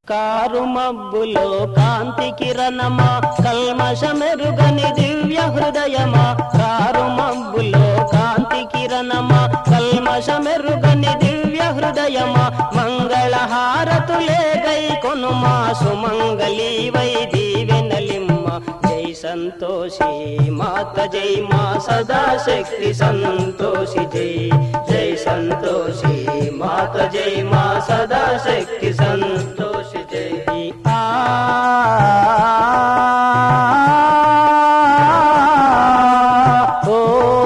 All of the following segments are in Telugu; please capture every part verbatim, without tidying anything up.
కారు మబ్బులో కాంతి కిరణమా కల్మషమెరుగని దివ్య హృదయమా కారు మబ్బులో కాంతి కిరణమా కల్మషమెరుగని దివ్య హృదయమా మంగళ హారతులే గై కొనుమా సుమంగళీ వై దీవెనలిమ్మ జై సంతోషి మాత జై మా సదా శక్తి సంతోషి జై జై సంతోషి మాత జై మా సదా శక్తి సంతోషి జై ఆ ఓ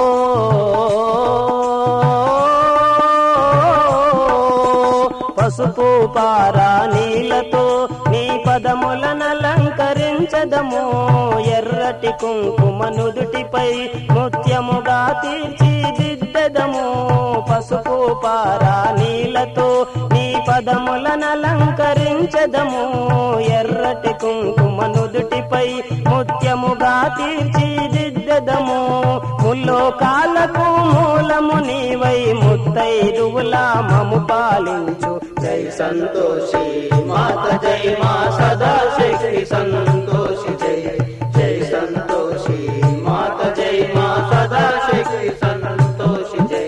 పసుపు పారానీలతో నీ పదములనలంకరించదము ఎర్రటి కుంకుమ నుదుటిపై ముత్యముగా తీర్చిదిద్దెదము పసుపు పారానీలతో నీ పదములనలంకరించదము ఎర్రటి కుంకుమ నుదుటిపై ముత్యముగా తీర్చిదిద్దెదము ముల్లోకాలకు మూలము నీవై ముత్తైదువులా మము పాలించు జై సంతోషి మాత జై మా సదా శక్తి సంతోషి జై జై సంతోషి మాత జై మా సదా శక్తి సంతోషి జై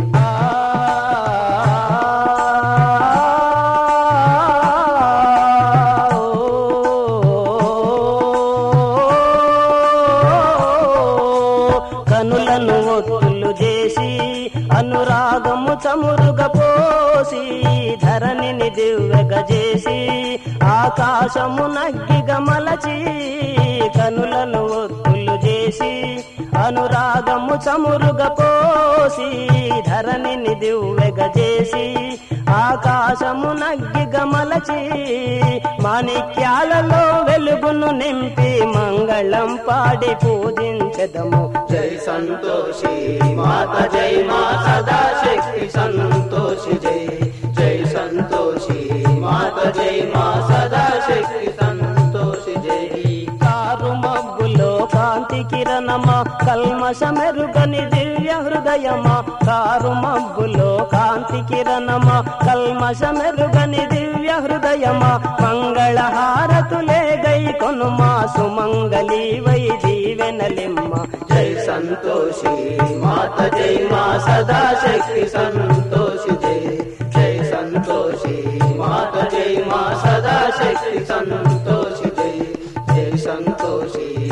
కనులను ఒత్తులు చేసి అనురాగము చమురుగ పోసి ధరణిని దివ్వెగ చేసి ఆకాశము నగ్గిగ మలచి కనులను ఒత్తులు చేసి అనురాగము చమురుగ పోసి ధరణిని దివ్వెగ చేసి ఆకాశము నగ్గిగ మలచి మాణిక్యాలలో వెలుగును నింపి మంగళం పాడి పూజించెదము జై సంతోషి మాత జై మా సదా శక్తి సంతోషి జై జై సంతోషి మాత జై మా సదా శక్తి సంతోషి జై కారు మబ్బులో కాంతి కిరణమా కల్మషమెరుగని దివ్య హృదయమా కారు మబ్బులో కాంతి కిరణమా కల్మషమెరుగని దివ్య హృదయమా మంగళ హారతులే గై కొనుమా సుమంగళీ వై దీవెనలిమ్మ జై సంతోషి మాత జై మా సదా శక్తి సంతోషి జై జై సంతోషి మాత జై మా సదా శక్తి సంతోషి జై జై సంతోషి